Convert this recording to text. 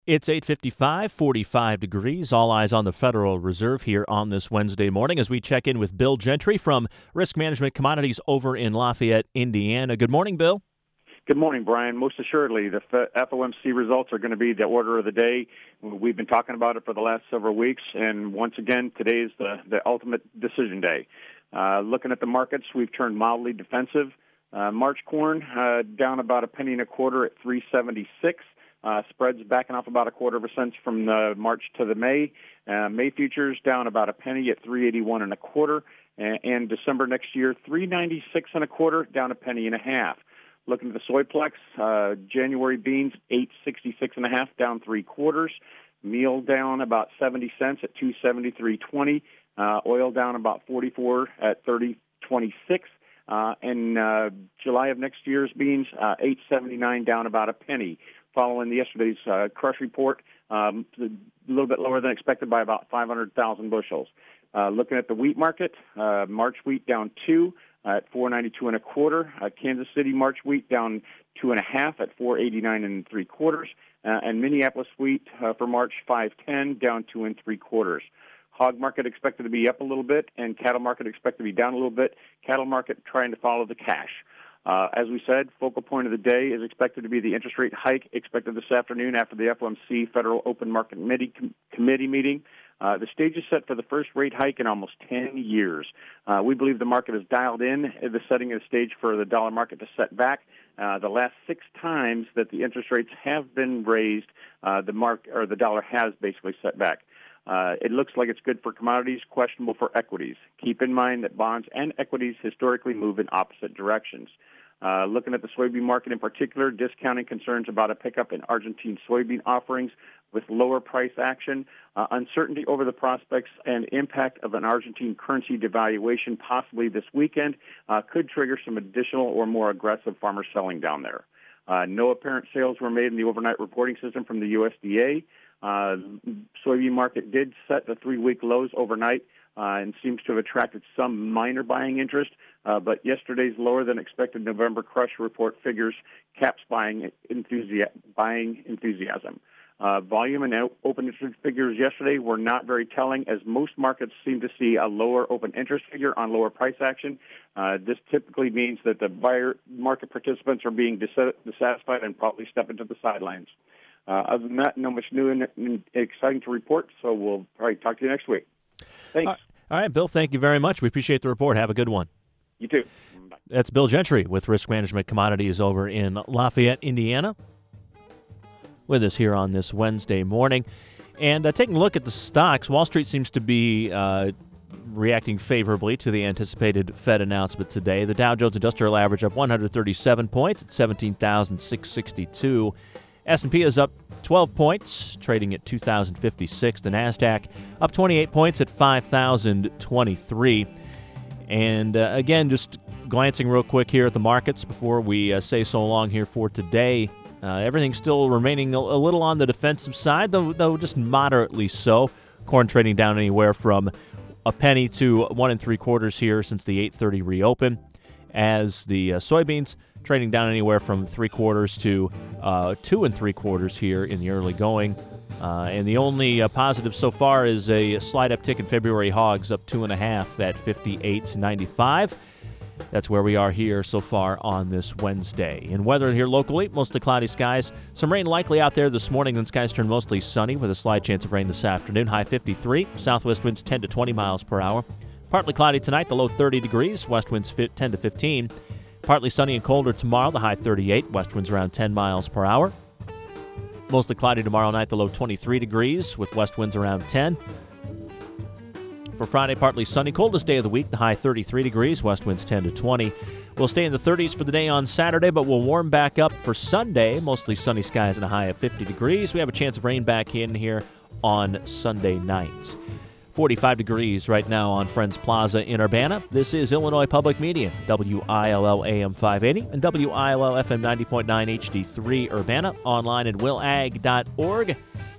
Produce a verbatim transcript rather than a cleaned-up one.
It's eight fifty-five, forty-five degrees. All eyes on the Federal Reserve here on this Wednesday morning as we check in with Bill Gentry from Risk Management Commodities over in Lafayette, Indiana. Good morning, Bill. Good morning, Brian. Most assuredly, the F O M C results are going to be the order of the day. We've been talking about it for the last several weeks, and once again, today is the, the ultimate decision day. Uh, looking at the markets, we've turned mildly defensive. Uh, March corn uh, down about a penny and a quarter at three seventy-six. Uh, spreads backing off about a quarter of a cent from the March to the May. Uh, May futures down about a penny at three eighty-one and a quarter, and, and December next year three ninety-six and a quarter, down a penny and a half. Looking at the Soyplex, uh, January beans eight sixty-six and a half, down three quarters. Meal down about seventy cents at two seventy-three twenty. Uh, oil down about forty-four at thirty twenty-six. Uh, and uh, July of next year's beans uh, eight seventy-nine, down about a penny. Following yesterday's uh, crush report, um, a little bit lower than expected by about five hundred thousand bushels. Uh, looking at the wheat market, uh, March wheat down two uh, at four ninety-two and a quarter. Uh, Kansas City March wheat down two and a half at four eighty-nine and three quarters. Uh, and Minneapolis wheat uh, for March five ten, down two and three quarters. Hog market expected to be up a little bit, and cattle market expected to be down a little bit. Cattle market trying to follow the cash. Uh, as we said, focal point of the day is expected to be the interest rate hike expected this afternoon after the F O M C Federal Open Market Committee, com- committee meeting. Uh, the stage is set for the first rate hike in almost ten years. Uh, we believe the market is dialed in, the setting of the stage for the dollar market to set back. Uh, the last six times that the interest rates have been raised, uh, the mark or the dollar has basically set back. Uh, it looks like it's good for commodities, questionable for equities. Keep in mind that bonds and equities historically move in opposite directions. Uh, looking at the soybean market in particular, discounting concerns about a pickup in Argentine soybean offerings with lower price action, uh, uncertainty over the prospects and impact of an Argentine currency devaluation possibly this weekend uh, could trigger some additional or more aggressive farmer selling down there. Uh, no apparent sales were made in the overnight reporting system from the U S D A. Uh, soybean market did set the three-week lows overnight uh, and seems to have attracted some minor buying interest, uh, but yesterday's lower than expected November crush report figures caps buying, enthusi- buying enthusiasm. Uh, volume and open interest figures yesterday were not very telling, as most markets seem to see a lower open interest figure on lower price action. Uh, this typically means that the buyer market participants are being dis- dissatisfied and probably step into the sidelines. Uh, other than that, not much new and, and exciting to report, so we'll probably talk to you next week. Thanks. All right, Bill, thank you very much. We appreciate the report. Have a good one. You too. Bye. That's Bill Gentry with Risk Management Commodities over in Lafayette, Indiana, with us here on this Wednesday morning. And uh, taking a look at the stocks, Wall Street seems to be uh, reacting favorably to the anticipated Fed announcement today. The Dow Jones Industrial Average up one hundred thirty-seven points at seventeen thousand six hundred sixty-two. S and P is up twelve points, trading at two thousand fifty-six. The NASDAQ up twenty-eight points at five thousand twenty-three. And uh, again, just glancing real quick here at the markets before we uh, say so long here for today. Uh, everything's still remaining a, a little on the defensive side, though, though just moderately so. Corn trading down anywhere from a penny to one and three quarters here since the eight thirty reopen, as the uh, soybeans trading down anywhere from three quarters to uh, two and three quarters here in the early going. Uh, and the only uh, positive so far is a slight uptick in February hogs, up two and a half at fifty-eight ninety-five. That's where we are here so far on this Wednesday. In weather here locally, mostly cloudy skies. Some rain likely out there this morning, then skies turn mostly sunny with a slight chance of rain this afternoon. High fifty-three, southwest winds ten to twenty miles per hour. Partly cloudy tonight, the low thirty degrees, west winds ten to fifteen. Partly sunny and colder tomorrow, the high thirty-eight, west winds around ten miles per hour. Mostly cloudy tomorrow night, the low twenty-three degrees, with west winds around ten. For Friday, partly sunny, coldest day of the week, the high thirty-three degrees, west winds ten to twenty. We'll stay in the thirties for the day on Saturday, but we'll warm back up for Sunday. Mostly sunny skies and a high of fifty degrees. We have a chance of rain back in here on Sunday nights. forty-five degrees right now on Friends Plaza in Urbana. This is Illinois Public Media, W I L L A M five eighty and W I L L F M ninety point nine H D three Urbana, online at will ag dot org.